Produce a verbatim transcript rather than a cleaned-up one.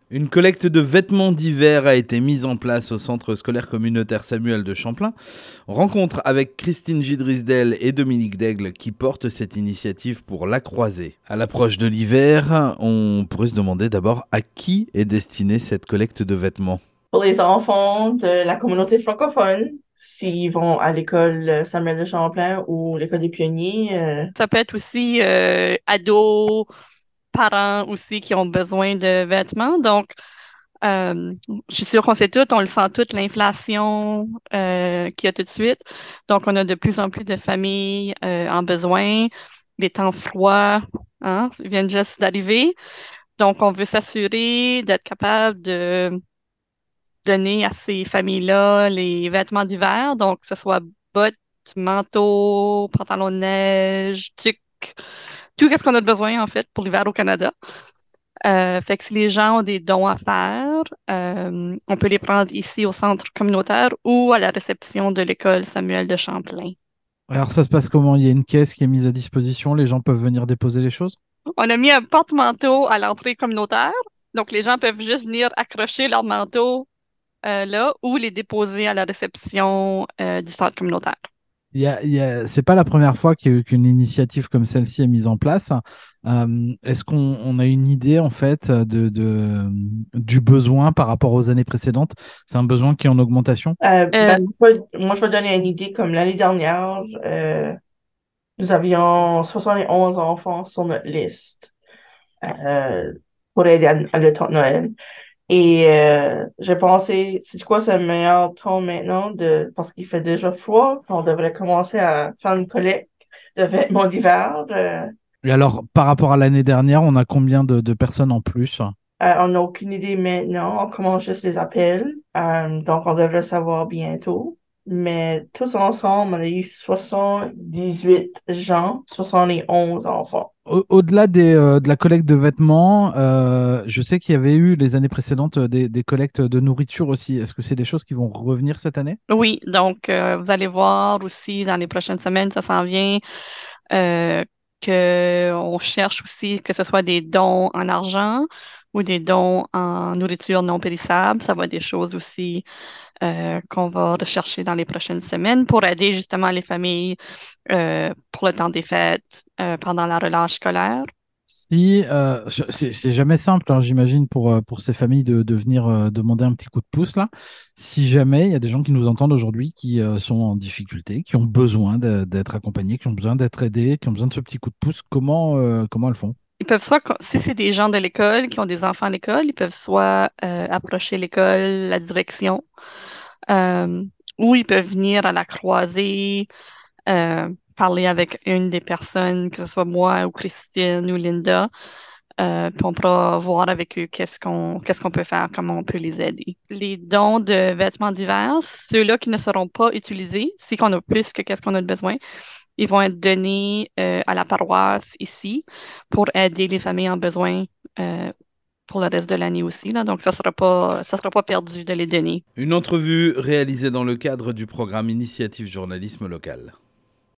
Une collecte de vêtements d'hiver a été mise en place au centre scolaire communautaire Samuel de Champlain. Rencontre avec Christine Gidrisdel et Dominique Daigle qui portent cette initiative pour la Croisée. À l'approche de l'hiver, on pourrait se demander d'abord à qui est destinée cette collecte de vêtements. Pour les enfants de la communauté francophone, s'ils vont à l'école Samuel de Champlain ou l'école des pionniers. euh, Ça peut être aussi euh, ados, parents aussi qui ont besoin de vêtements. Donc, euh, je suis sûre qu'on sait tout, on le sent tout, l'inflation euh, qu'il y a tout de suite. Donc, on a de plus en plus de familles euh, en besoin. Les temps froids, hein, viennent juste d'arriver. Donc, on veut s'assurer d'être capable de donner à ces familles-là les vêtements d'hiver. Donc, que ce soit bottes, manteaux, pantalons de neige, tucs, tout ce qu'on a besoin, en fait, pour l'hiver au Canada. Euh, fait que si les gens ont des dons à faire, euh, on peut les prendre ici au centre communautaire ou à la réception de l'école Samuel de Champlain. Alors ça se passe comment? Il y a une caisse qui est mise à disposition, les gens peuvent venir déposer les choses? On a mis un porte-manteau à l'entrée communautaire. Donc, les gens peuvent juste venir accrocher leur manteau euh, là ou les déposer à la réception euh, du centre communautaire. Il y a, il y a- c'est pas la première fois qu'il y a- qu'une initiative comme celle-ci est mise en place. Euh, est-ce qu'on on a une idée en fait de, de- du besoin par rapport aux années précédentes? C'est un besoin qui est en augmentation? euh, Euh, ben, moi, je vais moi, je vais donner une idée. Comme l'année dernière, euh, nous avions soixante et onze enfants sur notre liste euh, pour aider à, à le temps de Noël. Et euh, j'ai pensé, c'est quoi, c'est le meilleur temps maintenant de, parce qu'il fait déjà froid, on devrait commencer à faire une collecte de vêtements d'hiver. euh, Et alors, par rapport à l'année dernière, on a combien de, de personnes en plus? Euh, on n'a aucune idée maintenant. On commence juste les appels. Euh, donc, on devrait savoir bientôt. Mais tous ensemble, on a eu soixante-dix-huit gens, soixante et onze enfants. Au- Au-delà des, euh, de la collecte de vêtements, euh, je sais qu'il y avait eu les années précédentes euh, des, des collectes de nourriture aussi. Est-ce que c'est des choses qui vont revenir cette année? oui, donc euh, vous allez voir aussi dans les prochaines semaines, ça s'en vient, euh, que on cherche aussi que ce soit des dons en argent ou des dons en nourriture non périssable. Ça va être des choses aussi euh, qu'on va rechercher dans les prochaines semaines pour aider justement les familles euh, pour le temps des fêtes, euh, pendant la relâche scolaire. Si, euh, je- c'est c'est jamais simple, hein, j'imagine, pour, euh, pour ces familles de, de venir euh, demander un petit coup de pouce là. Si jamais il y a des gens qui nous entendent aujourd'hui qui euh, sont en difficulté, qui ont besoin de- d'être accompagnés, qui ont besoin d'être aidés, qui ont besoin de ce petit coup de pouce, comment, euh, comment elles font? Ils peuvent soit, co- si c'est des gens de l'école qui ont des enfants à l'école, ils peuvent soit euh, approcher l'école, la direction, euh, ou ils peuvent venir à la croisée, euh, parler avec une des personnes, que ce soit moi ou Christine ou Linda, euh, puis on pourra voir avec eux qu'est-ce qu'on qu'est-ce qu'on peut faire, comment on peut les aider. Les dons de vêtements d'hiver, ceux-là qui ne seront pas utilisés, si qu'on a plus que qu'est-ce qu'on a de besoin, ils vont être donnés euh, à la paroisse ici pour aider les familles en besoin euh, pour le reste de l'année aussi, là. Donc, ça sera pas, ça sera pas perdu de les donner. Une entrevue réalisée dans le cadre du programme Initiative Journalisme Local.